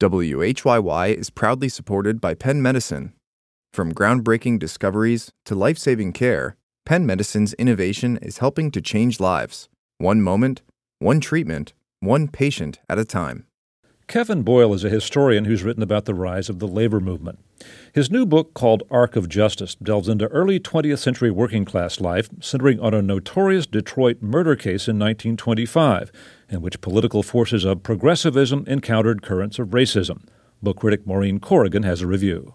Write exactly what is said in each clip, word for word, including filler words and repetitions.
W H Y Y is proudly supported by Penn Medicine. From groundbreaking discoveries to life-saving care, Penn Medicine's innovation is helping to change lives, one moment, one treatment, one patient at a time. Kevin Boyle is a historian who's written about the rise of the labor movement. His new book, called Arc of Justice, delves into early twentieth century working-class life, centering on a notorious Detroit murder case in nineteen twenty-five, in which political forces of progressivism encountered currents of racism. Book critic Maureen Corrigan has a review.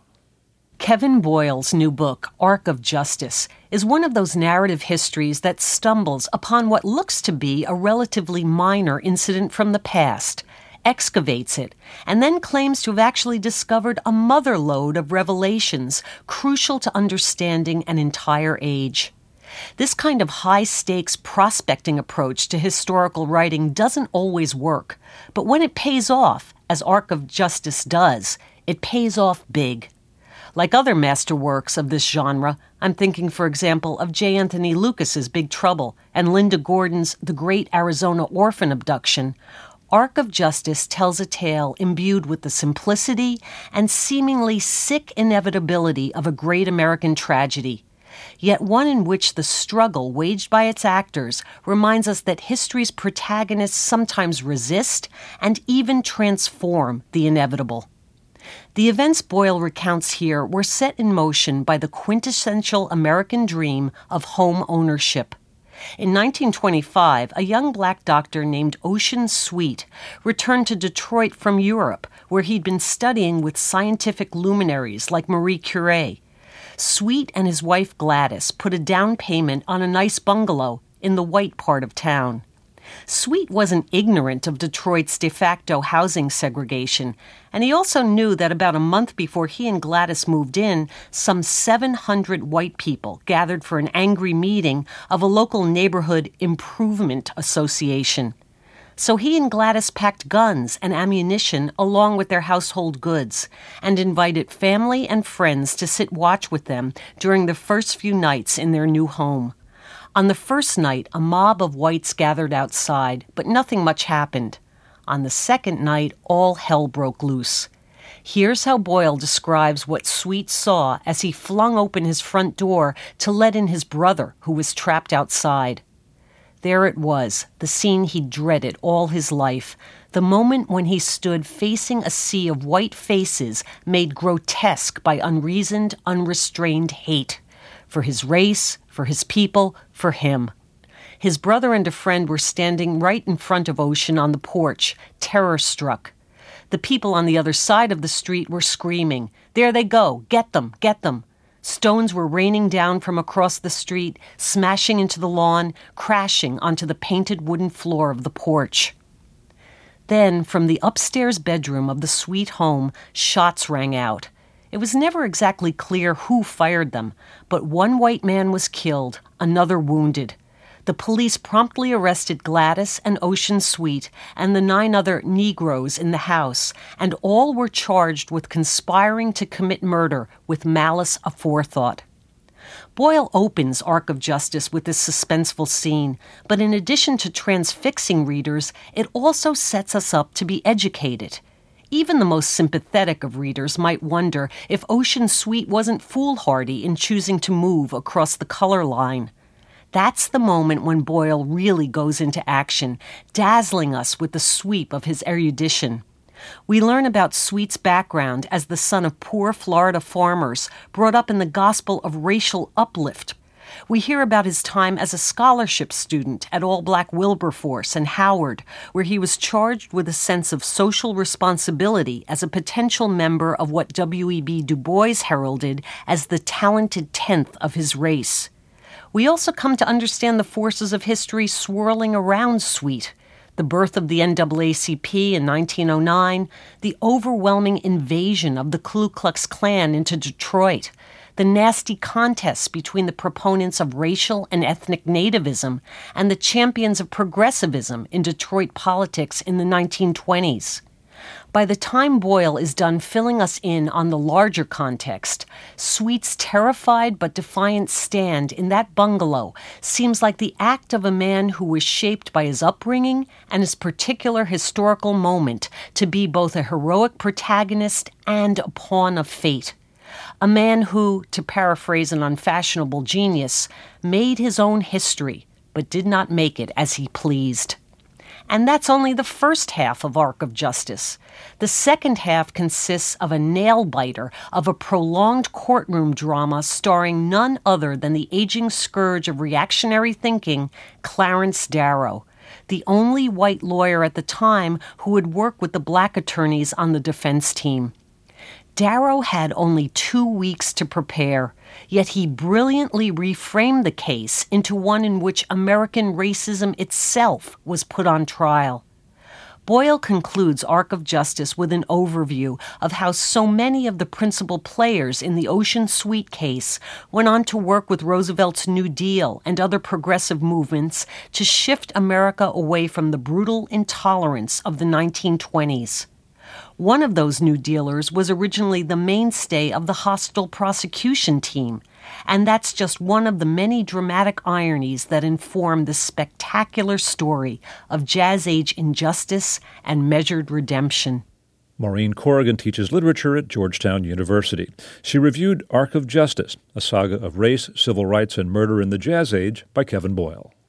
Kevin Boyle's new book, Arc of Justice, is one of those narrative histories that stumbles upon what looks to be a relatively minor incident from the past, excavates it, and then claims to have actually discovered a motherlode of revelations crucial to understanding an entire age. This kind of high-stakes prospecting approach to historical writing doesn't always work, but when it pays off, as Arc of Justice does, it pays off big. Like other masterworks of this genre, I'm thinking, for example, of J. Anthony Lucas's Big Trouble and Linda Gordon's The Great Arizona Orphan Abduction, Arc of Justice tells a tale imbued with the simplicity and seemingly sick inevitability of a great American tragedy, yet one in which the struggle waged by its actors reminds us that history's protagonists sometimes resist and even transform the inevitable. The events Boyle recounts here were set in motion by the quintessential American dream of home ownership. In nineteen twenty-five, a young black doctor named Ocean Sweet returned to Detroit from Europe, where he'd been studying with scientific luminaries like Marie Curie. Sweet and his wife Gladys put a down payment on a nice bungalow in the white part of town. Sweet wasn't ignorant of Detroit's de facto housing segregation, and he also knew that about a month before he and Gladys moved in, some seven hundred white people gathered for an angry meeting of a local neighborhood improvement association. So he and Gladys packed guns and ammunition along with their household goods and invited family and friends to sit watch with them during the first few nights in their new home. On the first night, a mob of whites gathered outside, but nothing much happened. On the second night, all hell broke loose. Here's how Boyle describes what Sweet saw as he flung open his front door to let in his brother, who was trapped outside. There it was, the scene he dreaded all his life, the moment when he stood facing a sea of white faces made grotesque by unreasoned, unrestrained hate. For his race, for his people, for him. His brother and a friend were standing right in front of Ocean on the porch, terror-struck. The people on the other side of the street were screaming, "There they go! Get them! Get them!" Stones were raining down from across the street, smashing into the lawn, crashing onto the painted wooden floor of the porch. Then, from the upstairs bedroom of the Sweet home, shots rang out. It was never exactly clear who fired them, but one white man was killed, another wounded. The police promptly arrested Gladys and Ocean Sweet and the nine other Negroes in the house, and all were charged with conspiring to commit murder with malice aforethought. Boyle opens Arc of Justice with this suspenseful scene, but in addition to transfixing readers, it also sets us up to be educated. Even the most sympathetic of readers might wonder if Ocean Sweet wasn't foolhardy in choosing to move across the color line. That's the moment when Boyle really goes into action, dazzling us with the sweep of his erudition. We learn about Sweet's background as the son of poor Florida farmers brought up in the gospel of racial uplift. We hear about his time as a scholarship student at all-black Wilberforce and Howard, where he was charged with a sense of social responsibility as a potential member of what W E B Du Bois heralded as the talented tenth of his race. We also come to understand the forces of history swirling around Sweet. The birth of the N double A C P in nineteen oh nine, the overwhelming invasion of the Ku Klux Klan into Detroit, the nasty contests between the proponents of racial and ethnic nativism and the champions of progressivism in Detroit politics in the nineteen twenties. By the time Boyle is done filling us in on the larger context, Sweet's terrified but defiant stand in that bungalow seems like the act of a man who was shaped by his upbringing and his particular historical moment to be both a heroic protagonist and a pawn of fate. A man who, to paraphrase an unfashionable genius, made his own history, but did not make it as he pleased. And that's only the first half of Arc of Justice. The second half consists of a nail-biter of a prolonged courtroom drama starring none other than the aging scourge of reactionary thinking, Clarence Darrow, the only white lawyer at the time who would work with the black attorneys on the defense team. Darrow had only two weeks to prepare, yet he brilliantly reframed the case into one in which American racism itself was put on trial. Boyle concludes Arc of Justice with an overview of how so many of the principal players in the Ocean Suite case went on to work with Roosevelt's New Deal and other progressive movements to shift America away from the brutal intolerance of the nineteen twenties. One of those New Dealers was originally the mainstay of the hostile prosecution team, and that's just one of the many dramatic ironies that inform the spectacular story of Jazz-Age injustice and measured redemption. Maureen Corrigan teaches literature at Georgetown University. She reviewed Arc of Justice, a saga of race, civil rights, and murder in the Jazz Age by Kevin Boyle.